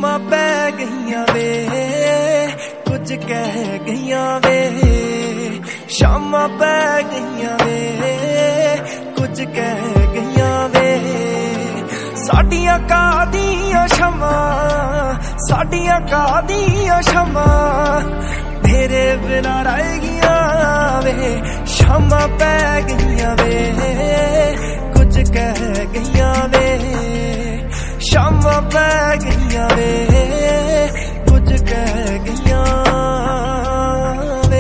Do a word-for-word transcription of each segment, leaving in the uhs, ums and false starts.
शामां पै गईयां वे कुछ कह गईयां वे, शामां पै गईयां वे कुछ कह गईयां वे। साडियां कादियां शमां साडियां कादियां शमां तेरे बिना रह गईयां वे, शामां पै गईयां वे कुछ कह गईयां वे, शामां पै गईयां वे कुछ कह गईयां वे।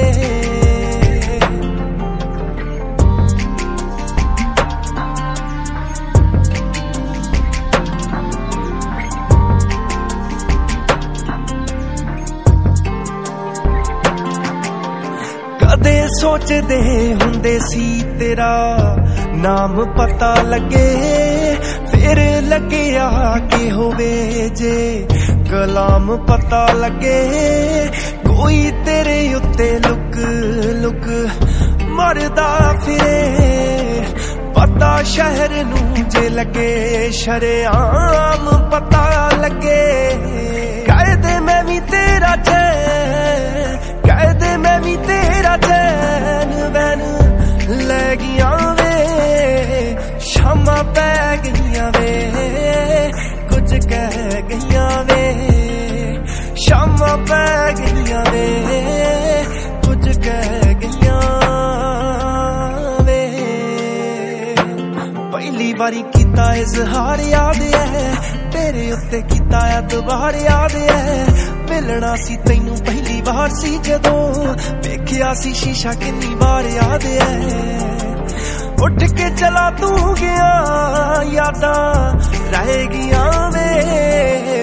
कदे सोचदे हुंदे सी तेरा नाम पता लगे, फिर लग्या कि होवे जे कलाम पता लगे। कोई तेरे उत्ते लुक लुक मरदा फिरे, पता शहर नू जे लगे शरेआम पता लगे। कायदे मैं भी तेरा चैन, कायदे मैं भी तेरा चैन बैन ले गईयां वे, शामां पै गईयां वे कुछ कह गईयां वे, शामां पै गईयां वे कुछ कह गईयां वे। पहली बारी कीता इजहार याद है, तेरे उत्ते कीता एतबार याद है। मिलना सी तैनू पहली बार सी जदों वेखिया सी शीशा किन्नी बार याद है। उठ के चला तू गया यादां रह गईयां वे।